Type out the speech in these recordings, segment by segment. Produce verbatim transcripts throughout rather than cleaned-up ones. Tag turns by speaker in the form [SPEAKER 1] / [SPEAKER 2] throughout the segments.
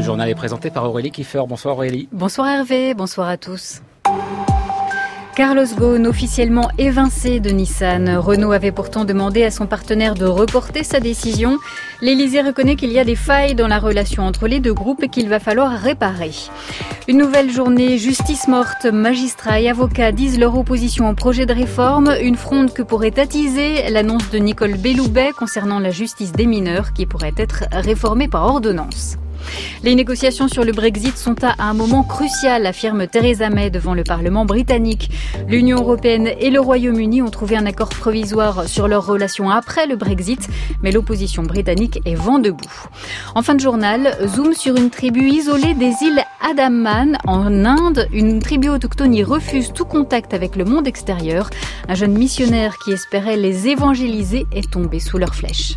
[SPEAKER 1] Le journal est présenté par Aurélie Kiefer. Bonsoir Aurélie.
[SPEAKER 2] Bonsoir Hervé, bonsoir à tous. Carlos Ghosn, officiellement évincé de Nissan. Renault avait pourtant demandé à son partenaire de reporter sa décision. L'Élysée reconnaît qu'il y a des failles dans la relation entre les deux groupes et qu'il va falloir réparer. Une nouvelle journée, justice morte, magistrats et avocats disent leur opposition au projet de réforme. Une fronde que pourrait attiser l'annonce de Nicole Belloubet concernant la justice des mineurs qui pourrait être réformée par ordonnance. Les négociations sur le Brexit sont à un moment crucial, affirme Theresa May devant le Parlement britannique. L'Union européenne et le Royaume-Uni ont trouvé un accord provisoire sur leurs relations après le Brexit, mais l'opposition britannique est vent debout. En fin de journal, zoom sur une tribu isolée des îles Andaman en Inde. Une tribu autochtone y refuse tout contact avec le monde extérieur. Un jeune missionnaire qui espérait les évangéliser est tombé sous leurs flèches.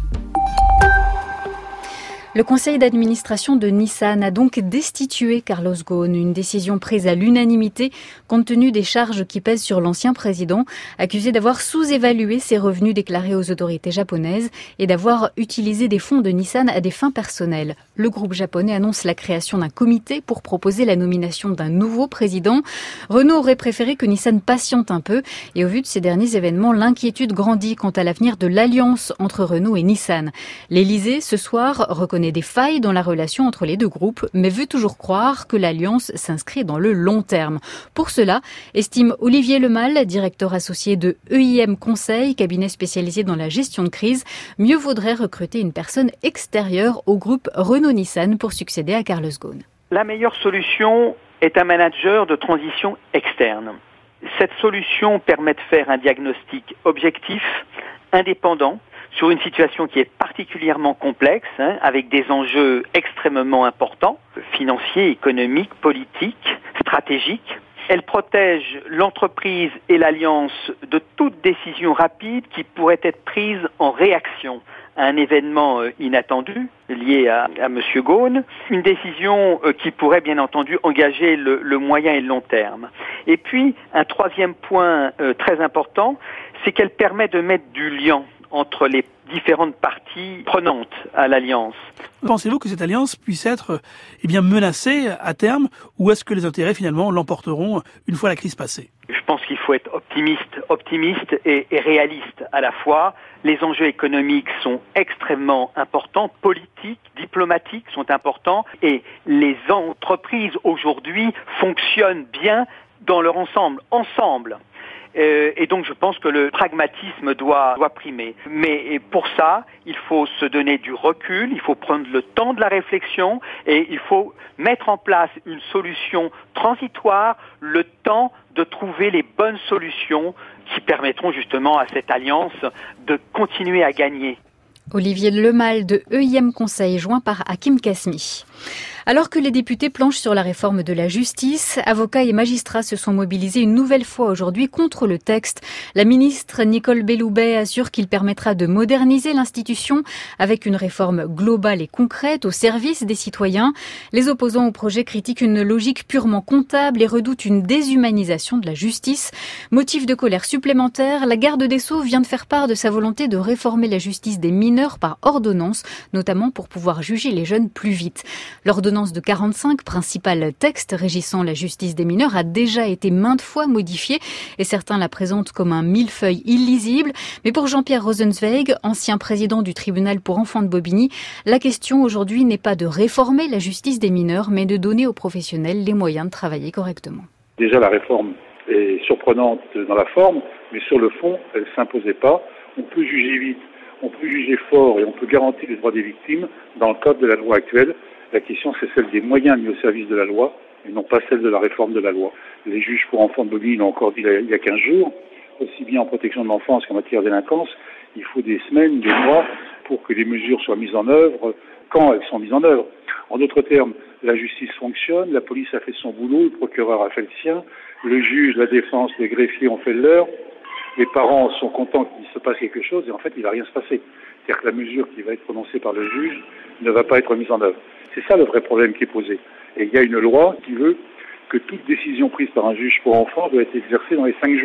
[SPEAKER 2] Le conseil d'administration de Nissan a donc destitué Carlos Ghosn, une décision prise à l'unanimité compte tenu des charges qui pèsent sur l'ancien président, accusé d'avoir sous-évalué ses revenus déclarés aux autorités japonaises et d'avoir utilisé des fonds de Nissan à des fins personnelles. Le groupe japonais annonce la création d'un comité pour proposer la nomination d'un nouveau président. Renault aurait préféré que Nissan patiente un peu et au vu de ces derniers événements, l'inquiétude grandit quant à l'avenir de l'alliance entre Renault et Nissan. L'Élysée, ce soir, reconnaît des failles dans la relation entre les deux groupes, mais veut toujours croire que l'alliance s'inscrit dans le long terme. Pour cela, estime Olivier Lemal, directeur associé de E I M Conseil, cabinet spécialisé dans la gestion de crise, mieux vaudrait recruter une personne extérieure au groupe Renault-Nissan pour succéder à Carlos Ghosn.
[SPEAKER 3] La meilleure solution est un manager de transition externe. Cette solution permet de faire un diagnostic objectif, indépendant, sur une situation qui est particulièrement complexe, hein, avec des enjeux extrêmement importants, financiers, économiques, politiques, stratégiques. Elle protège l'entreprise et l'alliance de toute décision rapide qui pourrait être prise en réaction à un événement inattendu lié à, à M. Ghosn, une décision qui pourrait bien entendu engager le, le moyen et le long terme. Et puis, un troisième point euh, très important, c'est qu'elle permet de mettre du lien entre les différentes parties prenantes à l'alliance.
[SPEAKER 4] Pensez-vous que cette alliance puisse être eh bien, menacée à terme, ou est-ce que les intérêts finalement l'emporteront une fois la crise passée ?
[SPEAKER 3] Je pense qu'il faut être optimiste, optimiste et, et réaliste à la fois. Les enjeux économiques sont extrêmement importants, politiques, diplomatiques sont importants, et les entreprises aujourd'hui fonctionnent bien dans leur ensemble, ensemble. Euh, et donc je pense que le pragmatisme doit, doit primer. Mais pour ça, il faut se donner du recul, il faut prendre le temps de la réflexion et il faut mettre en place une solution transitoire, le temps de trouver les bonnes solutions qui permettront justement à cette alliance de continuer à gagner.
[SPEAKER 2] Olivier Lemal de E I M Conseil, joint par Hakim Kasmi. Alors que les députés planchent sur la réforme de la justice, avocats et magistrats se sont mobilisés une nouvelle fois aujourd'hui contre le texte. La ministre Nicole Belloubet assure qu'il permettra de moderniser l'institution avec une réforme globale et concrète au service des citoyens. Les opposants au projet critiquent une logique purement comptable et redoutent une déshumanisation de la justice. Motif de colère supplémentaire, la garde des Sceaux vient de faire part de sa volonté de réformer la justice des mineurs par ordonnance, notamment pour pouvoir juger les jeunes plus vite. L'ordonnance de quarante-cinq, principal texte régissant la justice des mineurs, a déjà été maintes fois modifiée et certains la présentent comme un millefeuille illisible. Mais pour Jean-Pierre Rosenzweig, ancien président du tribunal pour enfants de Bobigny, la question aujourd'hui n'est pas de réformer la justice des mineurs, mais de donner aux professionnels les moyens de travailler correctement.
[SPEAKER 5] Déjà, la réforme est surprenante dans la forme, mais sur le fond, elle ne s'imposait pas. On peut juger vite, on peut juger fort et on peut garantir les droits des victimes dans le cadre de la loi actuelle. La question, c'est celle des moyens mis au service de la loi et non pas celle de la réforme de la loi. Les juges pour enfants de Bobigny l'ont encore dit il y a quinze jours, aussi bien en protection de l'enfance qu'en matière de délinquance, il faut des semaines, des mois pour que les mesures soient mises en œuvre quand elles sont mises en œuvre. En d'autres termes, la justice fonctionne, la police a fait son boulot, le procureur a fait le sien, le juge, la défense, les greffiers ont fait le leur, les parents sont contents qu'il se passe quelque chose et en fait il ne va rien se passer. C'est-à-dire que la mesure qui va être prononcée par le juge ne va pas être mise en œuvre. C'est ça le vrai problème qui est posé. Et il y a une loi qui veut que toute décision prise par un juge pour enfants doit être exercée dans les cinq jours.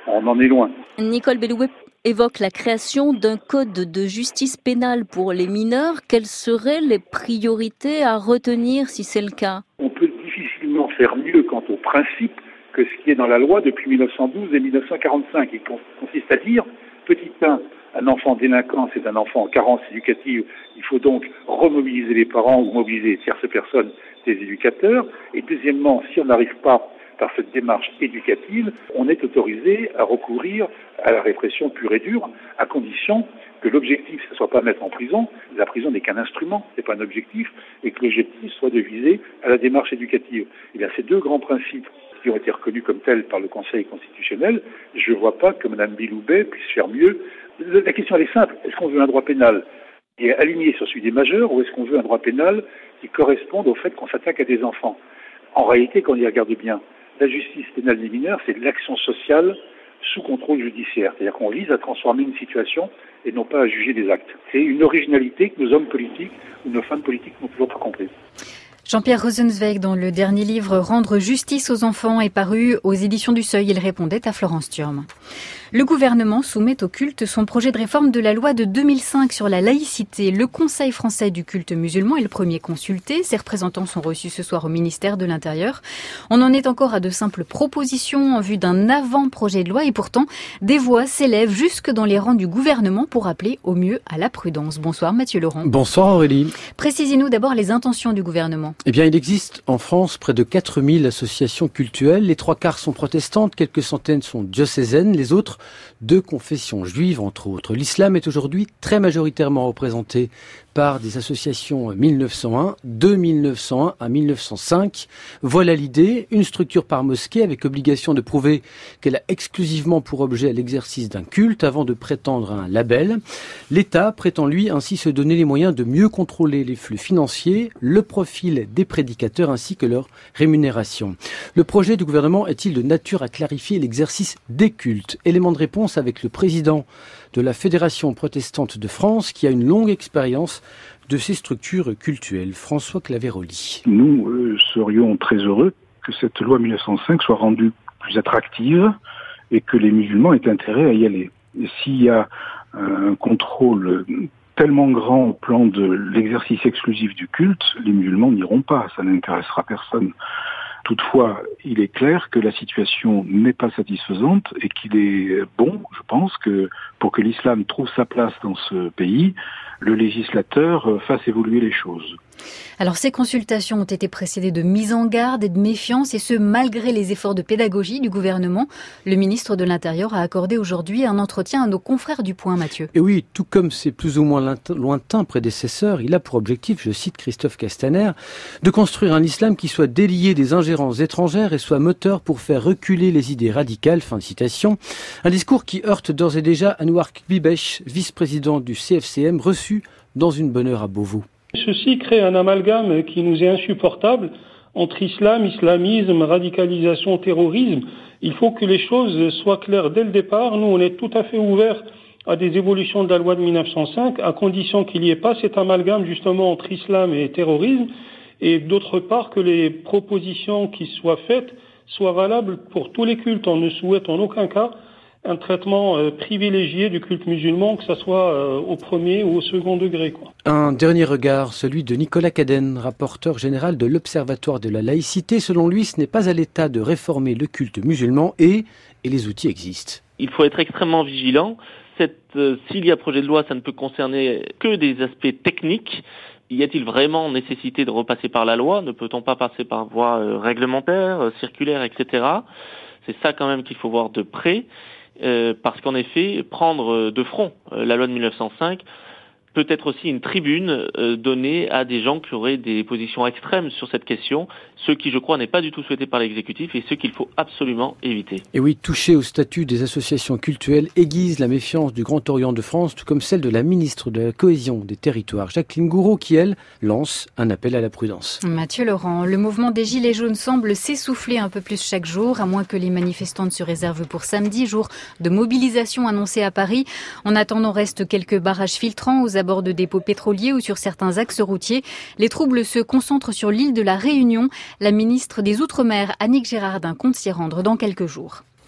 [SPEAKER 5] on en est loin.
[SPEAKER 6] Nicole Belloubet évoque la création d'un code de justice pénale pour les mineurs. Quelles seraient les priorités à retenir si c'est le cas ?
[SPEAKER 5] On peut difficilement faire mieux quant au principe que ce qui est dans la loi depuis mille neuf cent douze et mille neuf cent quarante-cinq, qui consiste à dire, petit un, un enfant délinquant, c'est un enfant en carence éducative, il faut donc remobiliser les parents ou mobiliser les tierces personnes, des éducateurs. Et deuxièmement, si on n'arrive pas par cette démarche éducative, on est autorisé à recourir à la répression pure et dure, à condition que l'objectif, ce ne soit pas mettre en prison, la prison n'est qu'un instrument, ce n'est pas un objectif, et que l'objectif soit de viser à la démarche éducative. Il y a ces deux grands principes qui ont été reconnus comme tels par le Conseil constitutionnel. Je ne vois pas que Mme Belloubet puisse faire mieux. La question, elle est simple. Est-ce qu'on veut un droit pénal qui est aligné sur celui des majeurs, ou est-ce qu'on veut un droit pénal qui corresponde au fait qu'on s'attaque à des enfants ? En réalité, quand on y regarde bien, la justice pénale des mineurs, c'est de l'action sociale sous contrôle judiciaire. C'est-à-dire qu'on vise à transformer une situation et non pas à juger des actes. C'est une originalité que nos hommes politiques ou nos femmes politiques n'ont toujours pas compris.
[SPEAKER 2] Jean-Pierre Rosenzweig, dans le dernier livre « Rendre justice aux enfants » est paru aux éditions du Seuil. Il répondait à Florence Thurm. Le gouvernement soumet au culte son projet de réforme de la loi de deux mille cinq sur la laïcité. Le Conseil français du culte musulman est le premier consulté. Ses représentants sont reçus ce soir au ministère de l'Intérieur. On en est encore à de simples propositions en vue d'un avant-projet de loi et pourtant, des voix s'élèvent jusque dans les rangs du gouvernement pour appeler au mieux à la prudence. Bonsoir Mathieu Laurent.
[SPEAKER 1] Bonsoir Aurélie.
[SPEAKER 2] Précisez-nous d'abord les intentions du gouvernement.
[SPEAKER 1] Eh bien, il existe en France près de quatre mille associations cultuelles. Les trois quarts sont protestantes, quelques centaines sont diocésaines, les autres de confession juive, entre autres. L'islam est aujourd'hui très majoritairement représenté par des associations mille neuf cent un, de mille neuf cent un à mille neuf cent cinq. Voilà l'idée, une structure par mosquée avec obligation de prouver qu'elle a exclusivement pour objet l'exercice d'un culte avant de prétendre à un label. L'État prétend lui ainsi se donner les moyens de mieux contrôler les flux financiers, le profil des prédicateurs ainsi que leur rémunération. Le projet du gouvernement est-il de nature à clarifier l'exercice des cultes ? Élément de réponse avec le président de la Fédération protestante de France qui a une longue expérience de ces structures cultuelles. François Claveroli.
[SPEAKER 7] Nous euh, serions très heureux que cette loi mille neuf cent cinq soit rendue plus attractive et que les musulmans aient intérêt à y aller. Et s'il y a un contrôle tellement grand au plan de l'exercice exclusif du culte, les musulmans n'iront pas, ça n'intéressera personne. Toutefois, il est clair que la situation n'est pas satisfaisante et qu'il est bon, je pense, que pour que l'islam trouve sa place dans ce pays, le législateur fasse évoluer les choses.
[SPEAKER 2] Alors ces consultations ont été précédées de mises en garde et de méfiance, et ce malgré les efforts de pédagogie du gouvernement. Le ministre de l'Intérieur a accordé aujourd'hui un entretien à nos confrères du Point, Mathieu.
[SPEAKER 1] Et oui, tout comme ses plus ou moins lointains prédécesseurs, il a pour objectif, je cite Christophe Castaner, de construire un islam qui soit délié des ingérences étrangères et soit moteur pour faire reculer les idées radicales. Fin de citation. Un discours qui heurte d'ores et déjà Anouar Bibesh, vice-président du C F C M, reçu dans une bonne heure à Beauvau.
[SPEAKER 8] Ceci crée un amalgame qui nous est insupportable entre islam, islamisme, radicalisation, terrorisme. Il faut que les choses soient claires dès le départ. Nous, on est tout à fait ouverts à des évolutions de la loi de mille neuf cent cinq, à condition qu'il n'y ait pas cet amalgame justement entre islam et terrorisme, et d'autre part que les propositions qui soient faites soient valables pour tous les cultes. On ne souhaite en aucun cas un traitement euh, privilégié du culte musulman, que ce soit euh, au premier ou au second degré, quoi.
[SPEAKER 1] Un dernier regard, celui de Nicolas Cadenne, rapporteur général de l'Observatoire de la laïcité. Selon lui, ce n'est pas à l'État de réformer le culte musulman et, et les outils existent.
[SPEAKER 9] Il faut être extrêmement vigilant. Cette, euh, s'il y a projet de loi, ça ne peut concerner que des aspects techniques. Y a-t-il vraiment nécessité de repasser par la loi ? Ne peut-on pas passer par voie euh, réglementaire, euh, circulaire, et cetera. C'est ça quand même qu'il faut voir de près. Euh, parce qu'en effet, prendre de front euh, la loi de mille neuf cent cinq peut être aussi une tribune euh, donnée à des gens qui auraient des positions extrêmes sur cette question, ce qui, je crois, n'est pas du tout souhaité par l'exécutif et ce qu'il faut absolument éviter.
[SPEAKER 1] Et oui, toucher au statut des associations cultuelles aiguise la méfiance du Grand Orient de France, tout comme celle de la ministre de la Cohésion des Territoires, Jacqueline Gouraud, qui, elle, lance un appel à la prudence.
[SPEAKER 2] Mathieu Laurent, le mouvement des Gilets jaunes semble s'essouffler un peu plus chaque jour, à moins que les manifestants ne se réservent pour samedi, jour de mobilisation annoncée à Paris. En attendant, reste quelques barrages filtrants aux abords de dépôts pétroliers ou sur certains axes routiers. Les troubles se concentrent sur l'île de la Réunion. La ministre des Outre-mer, Annick Girardin, compte s'y rendre dans quelques jours.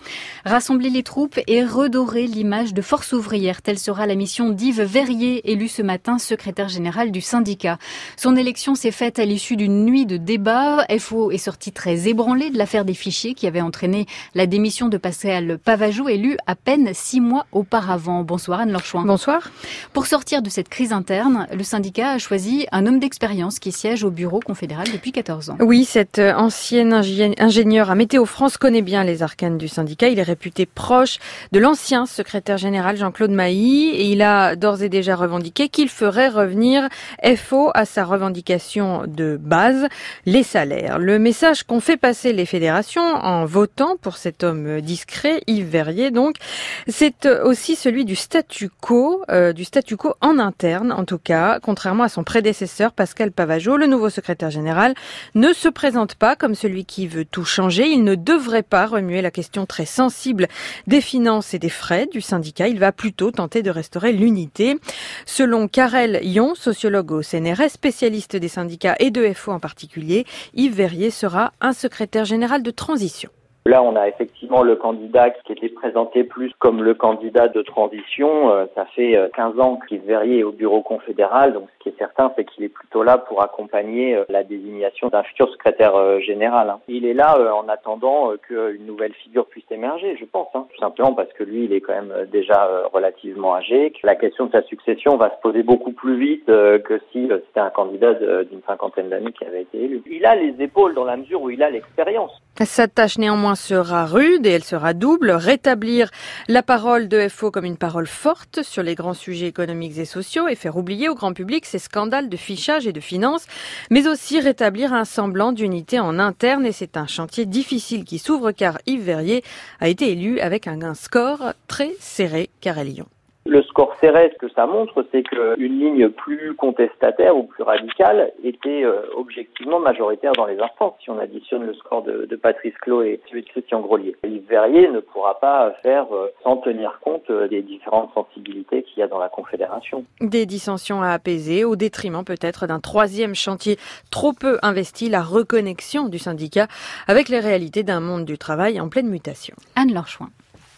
[SPEAKER 2] Rassembler les troupes et redorer l'image de force ouvrière, telle sera la mission d'Yves Verrier, élu ce matin secrétaire général du syndicat. Son élection s'est faite à l'issue d'une nuit de débat. F O est sorti très ébranlé de l'affaire des fichiers qui avait entraîné la démission de Pascal Pavageau, élu à peine six mois auparavant. Bonsoir Anne Lorchouin.
[SPEAKER 10] Bonsoir.
[SPEAKER 2] Pour sortir de cette crise interne, le syndicat a choisi un homme d'expérience qui siège au bureau confédéral depuis quatorze ans.
[SPEAKER 10] Oui, cet ancien ingénieur à Météo France connaît bien les arcanes du syndicat. Il est réputé proche de l'ancien secrétaire général Jean-Claude Mailly et il a d'ores et déjà revendiqué qu'il ferait revenir F O à sa revendication de base, les salaires. Le message qu'ont fait passer les fédérations en votant pour cet homme discret, Yves Verrier donc, c'est aussi celui du statu quo, euh, du statu quo en interne en tout cas, contrairement à son prédécesseur Pascal Pavageau. Le nouveau secrétaire général ne se présente pas comme celui qui veut tout changer. Il ne devrait pas remuer la question très sensible des finances et des frais du syndicat. Il va plutôt tenter de restaurer l'unité. Selon Karel Yon, sociologue au C N R S, spécialiste des syndicats et de F O en particulier, Yves Verrier sera un secrétaire général de transition.
[SPEAKER 11] Là, on a effectivement le candidat qui était présenté plus comme le candidat de transition. Euh, ça fait quinze ans qu'Yves Verrier est au bureau confédéral. Donc, ce qui est certain, c'est qu'il est plutôt là pour accompagner euh, la désignation d'un futur secrétaire euh, général. Hein. Il est là euh, en attendant euh, qu'une nouvelle figure puisse émerger, je pense. Hein. Tout simplement parce que lui, il est quand même euh, déjà euh, relativement âgé. Que la question de sa succession va se poser beaucoup plus vite euh, que si euh, c'était un candidat de, d'une cinquantaine d'années qui avait été élu. Il a les épaules dans la mesure où il a l'expérience.
[SPEAKER 10] Sa tâche néanmoins sera rude et elle sera double. Rétablir la parole de F O comme une parole forte sur les grands sujets économiques et sociaux et faire oublier au grand public ces scandales de fichage et de finances, mais aussi rétablir un semblant d'unité en interne. Et c'est un chantier difficile qui s'ouvre car Yves Verrier a été élu avec un score très serré. Karel Yon.
[SPEAKER 11] Le score serré, ce que ça montre, c'est qu'une ligne plus contestataire ou plus radicale était euh, objectivement majoritaire dans les instances. Si on additionne le score de, de Patrice Clos et celui de Christian Grolier, Yves Verrier ne pourra pas faire euh, sans tenir compte euh, des différentes sensibilités qu'il y a dans la Confédération.
[SPEAKER 10] Des dissensions à apaiser, au détriment peut-être d'un troisième chantier trop peu investi, la reconnexion du syndicat avec les réalités d'un monde du travail en pleine mutation.
[SPEAKER 2] Anne Lorchouin.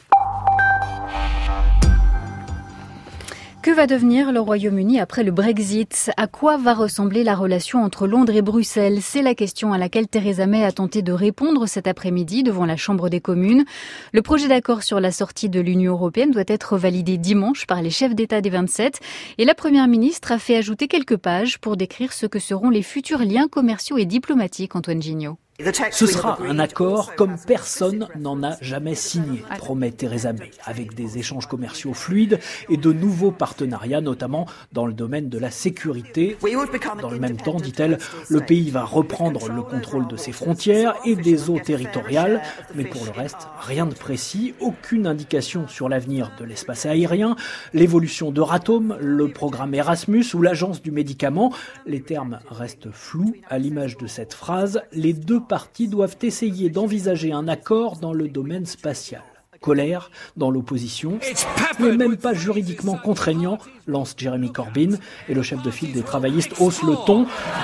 [SPEAKER 2] Que va devenir le Royaume-Uni après le Brexit ? À quoi va ressembler la relation entre Londres et Bruxelles ? C'est la question à laquelle Theresa May a tenté de répondre cet après-midi devant la Chambre des communes. Le projet d'accord sur la sortie de l'Union européenne doit être validé dimanche par les chefs d'État des vingt-sept. Et la Première ministre a fait ajouter quelques pages pour décrire ce que seront les futurs liens commerciaux et diplomatiques, Antoine Gignot.
[SPEAKER 12] Ce sera un accord comme personne n'en a jamais signé, promet Theresa May, avec des échanges commerciaux fluides et de nouveaux partenariats, notamment dans le domaine de la sécurité. Dans le même temps, dit-elle, le pays va reprendre le contrôle de ses frontières et des eaux territoriales, mais pour le reste, rien de précis, aucune indication sur l'avenir de l'espace aérien, l'évolution d'Euratom, le programme Erasmus ou l'agence du médicament. Les termes restent flous à l'image de cette phrase. Les deux parties doivent essayer d'envisager un accord dans le domaine spatial. Colère dans l'opposition, ce n'est même pas juridiquement contraignant, lance Jeremy Corbyn, et le chef de file des travaillistes hausse le ton.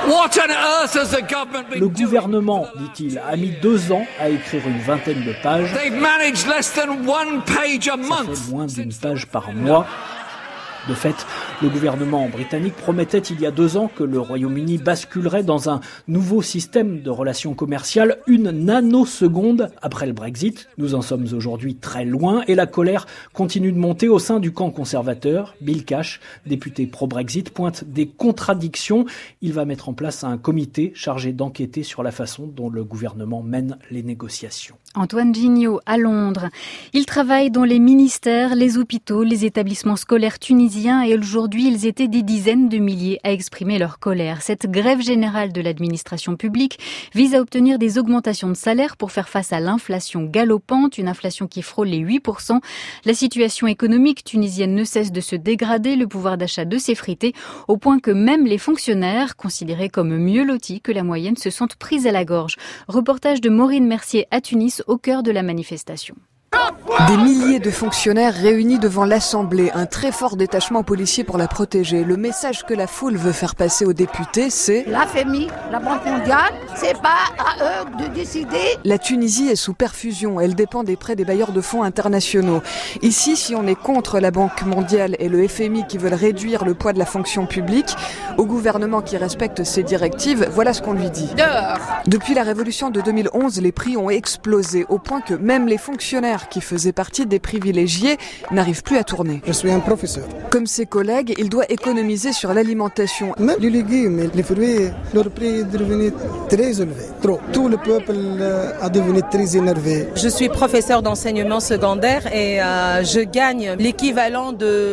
[SPEAKER 12] Le gouvernement, dit-il, a mis deux ans à écrire une vingtaine de pages. Ça fait moins d'une page par mois. De fait, le gouvernement britannique promettait il y a deux ans que le Royaume-Uni basculerait dans un nouveau système de relations commerciales une nanoseconde après le Brexit. Nous en sommes aujourd'hui très loin et la colère continue de monter au sein du camp conservateur. Bill Cash, député pro-Brexit, pointe des contradictions. Il va mettre en place un comité chargé d'enquêter sur la façon dont le gouvernement mène les négociations.
[SPEAKER 2] Antoine Gignot à Londres. Il travaille dans les ministères, les hôpitaux, les établissements scolaires tunisiens et aujourd'hui ils étaient des dizaines de milliers à exprimer leur colère. Cette grève générale de l'administration publique vise à obtenir des augmentations de salaire pour faire face à l'inflation galopante, une inflation qui frôle les huit pour cent. La situation économique tunisienne ne cesse de se dégrader, le pouvoir d'achat de s'effriter, au point que même les fonctionnaires, considérés comme mieux lotis que la moyenne, se sentent pris à la gorge. Reportage de Maureen Mercier à Tunis, au cœur de la manifestation.
[SPEAKER 13] Des milliers de fonctionnaires réunis devant l'Assemblée, un très fort détachement policier pour la protéger. Le message que la foule veut faire passer aux députés, c'est
[SPEAKER 14] la F M I, la Banque mondiale, c'est pas à eux de décider.
[SPEAKER 13] La Tunisie est sous perfusion, elle dépend des prêts des bailleurs de fonds internationaux. Ici, si on est contre la Banque mondiale et le F M I qui veulent réduire le poids de la fonction publique, au gouvernement qui respecte ces directives, voilà ce qu'on lui dit.
[SPEAKER 14] Dehors.
[SPEAKER 13] Depuis la révolution de deux mille onze, les prix ont explosé au point que même les fonctionnaires qui faisaient partie des privilégiés n'arrivent plus à tourner.
[SPEAKER 15] Je suis un professeur.
[SPEAKER 13] Comme ses collègues, il doit économiser sur l'alimentation.
[SPEAKER 15] Même les légumes et les fruits, leur prix est devenu très élevé. Trop. Tout le peuple a devenu très énervé.
[SPEAKER 16] Je suis professeur d'enseignement secondaire et euh, je gagne l'équivalent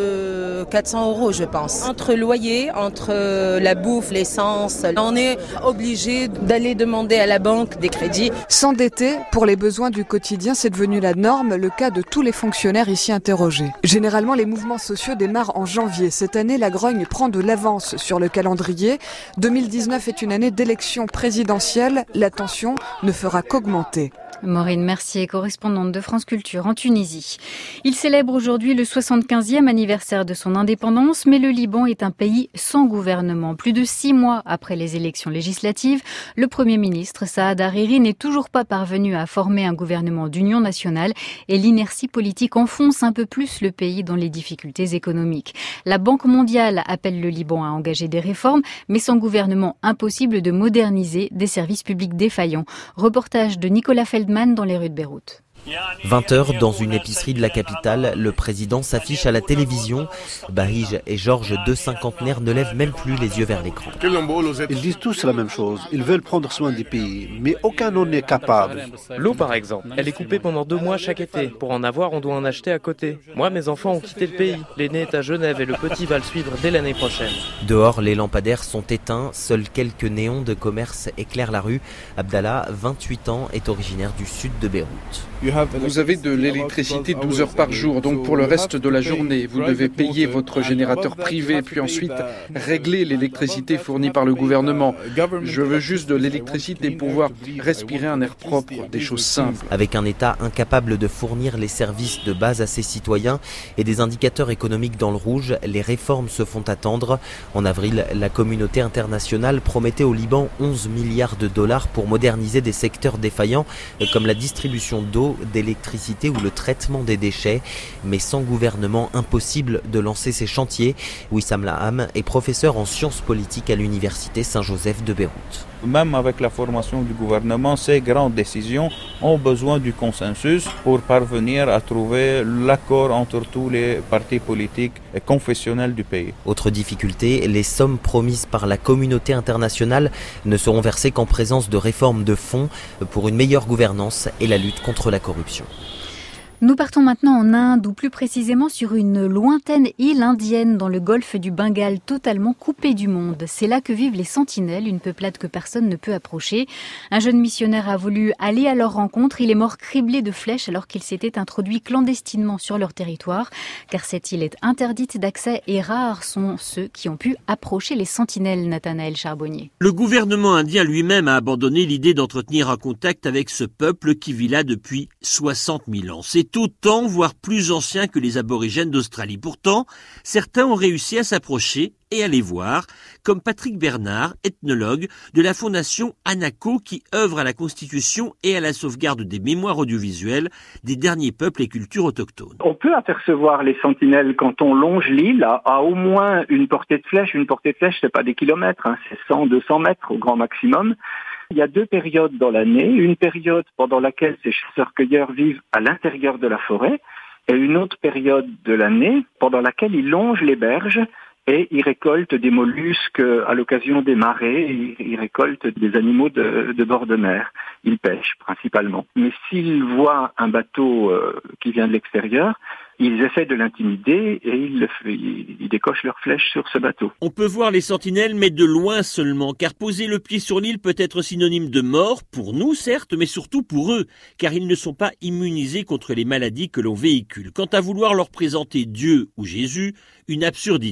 [SPEAKER 16] de quatre cents euros, je pense. Entre loyer, entre la bouffe, l'essence, on est obligé d'aller demander à la banque des crédits.
[SPEAKER 13] S'endetter pour les besoins du quotidien, c'est devenu la norme, le cas de tous les fonctionnaires ici interrogés. Généralement, les mouvements sociaux démarrent en janvier. Cette année, la grogne prend de l'avance sur le calendrier. deux mille dix-neuf est une année d'élection présidentielle. La tension ne fera qu'augmenter.
[SPEAKER 2] Maureen Mercier, correspondante de France Culture en Tunisie. Il célèbre aujourd'hui le soixante-quinzième anniversaire de son indépendance, mais le Liban est un pays sans gouvernement. Plus de six mois après les élections législatives, le Premier ministre Saad Hariri n'est toujours pas parvenu à former un gouvernement d'union nationale et l'inertie politique enfonce un peu plus le pays dans les difficultés économiques. La Banque mondiale appelle le Liban à engager des réformes, mais sans gouvernement, impossible de moderniser des services publics défaillants. Reportage de Nicolas Feldman dans les rues de Beyrouth.
[SPEAKER 17] vingt heures dans une épicerie de la capitale, le président s'affiche à la télévision. Bahij et Georges, deux cinquantenaires, ne lèvent même plus les yeux vers l'écran.
[SPEAKER 18] Ils disent tous la même chose. Ils veulent prendre soin du pays, mais aucun n'en est capable.
[SPEAKER 19] L'eau, par exemple, elle est coupée pendant deux mois chaque été. Pour en avoir, on doit en acheter à côté. Moi, mes enfants ont quitté le pays. L'aîné est à Genève et le petit va le suivre dès l'année prochaine.
[SPEAKER 17] Dehors, les lampadaires sont éteints. Seuls quelques néons de commerce éclairent la rue. Abdallah, vingt-huit ans, est originaire du sud de Beyrouth.
[SPEAKER 20] Vous avez de l'électricité douze heures par jour, donc pour le reste de la journée, vous devez payer votre générateur privé, puis ensuite régler l'électricité fournie par le gouvernement. Je veux juste de l'électricité pour pouvoir respirer un air propre, des choses simples.
[SPEAKER 17] Avec un État incapable de fournir les services de base à ses citoyens et des indicateurs économiques dans le rouge, les réformes se font attendre. En avril, la communauté internationale promettait au Liban onze milliards de dollars pour moderniser des secteurs défaillants comme la distribution d'eau, d'électricité ou le traitement des déchets, mais sans gouvernement, impossible de lancer ces chantiers. Wissam Laham est professeur en sciences politiques à l'université Saint-Joseph de Beyrouth.
[SPEAKER 21] Même avec la formation du gouvernement, ces grandes décisions ont besoin du consensus pour parvenir à trouver l'accord entre tous les partis politiques et confessionnels du pays.
[SPEAKER 17] Autre difficulté, les sommes promises par la communauté internationale ne seront versées qu'en présence de réformes de fond pour une meilleure gouvernance et la lutte contre la corruption.
[SPEAKER 2] Nous partons maintenant en Inde, ou plus précisément sur une lointaine île indienne dans le golfe du Bengale, totalement coupée du monde. C'est là que vivent les sentinelles, une peuplade que personne ne peut approcher. Un jeune missionnaire a voulu aller à leur rencontre. Il est mort criblé de flèches alors qu'il s'était introduit clandestinement sur leur territoire. Car cette île est interdite d'accès et rares sont ceux qui ont pu approcher les sentinelles, Nathanaël Charbonnier.
[SPEAKER 22] Le gouvernement indien lui-même a abandonné l'idée d'entretenir un contact avec ce peuple qui vit là depuis soixante mille ans. C'est autant, voire plus ancien que les aborigènes d'Australie. Pourtant, certains ont réussi à s'approcher et à les voir, comme Patrick Bernard, ethnologue de la fondation Anaco qui œuvre à la constitution et à la sauvegarde des mémoires audiovisuelles des derniers peuples et cultures autochtones.
[SPEAKER 23] On peut apercevoir les sentinelles quand on longe l'île à, à au moins une portée de flèche. Une portée de flèche, c'est pas des kilomètres, hein, c'est cent, deux cents mètres au grand maximum. Il y a deux périodes dans l'année, une période pendant laquelle ces chasseurs-cueilleurs vivent à l'intérieur de la forêt et une autre période de l'année pendant laquelle ils longent les berges et ils récoltent des mollusques à l'occasion des marées, ils récoltent des animaux de, de bord de mer. Ils pêchent principalement. Mais s'ils voient un bateau euh, qui vient de l'extérieur, ils essaient de l'intimider et ils, ils, ils décochent leurs flèches sur ce bateau.
[SPEAKER 22] On peut voir les sentinelles, mais de loin seulement, car poser le pied sur l'île peut être synonyme de mort, pour nous certes, mais surtout pour eux, car ils ne sont pas immunisés contre les maladies que l'on véhicule. Quant à vouloir leur présenter Dieu ou Jésus, une absurdité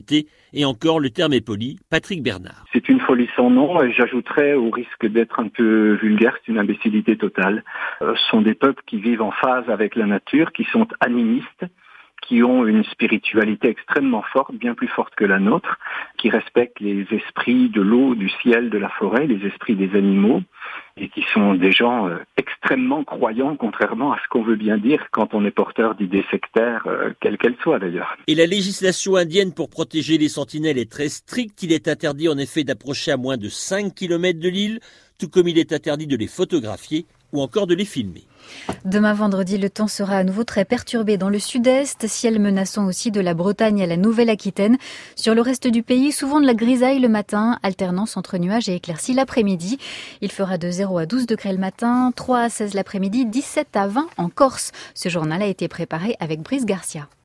[SPEAKER 22] Et encore, le terme est poli, Patrick Bernard.
[SPEAKER 23] C'est une folie sans nom et j'ajouterais au risque d'être un peu vulgaire, c'est une imbécilité totale. Euh, ce sont des peuples qui vivent en phase avec la nature, qui sont animistes, qui ont une spiritualité extrêmement forte, bien plus forte que la nôtre, qui respectent les esprits de l'eau, du ciel, de la forêt, les esprits des animaux, et qui sont des gens euh, extrêmement croyants, contrairement à ce qu'on veut bien dire quand on est porteur d'idées sectaires, euh, quelles qu'elles soient d'ailleurs.
[SPEAKER 22] Et la législation indienne pour protéger les sentinelles est très stricte. Il est interdit en effet d'approcher à moins de cinq kilomètres de l'île, tout comme il est interdit de les photographier ou encore de les filmer.
[SPEAKER 2] Demain vendredi, le temps sera à nouveau très perturbé dans le sud-est, ciel menaçant aussi de la Bretagne à la Nouvelle-Aquitaine. Sur le reste du pays, souvent de la grisaille le matin, alternance entre nuages et éclaircies l'après-midi. Il fera de zéro à douze degrés le matin, trois à seize l'après-midi, dix-sept à vingt en Corse. Ce journal a été préparé avec Brice Garcia.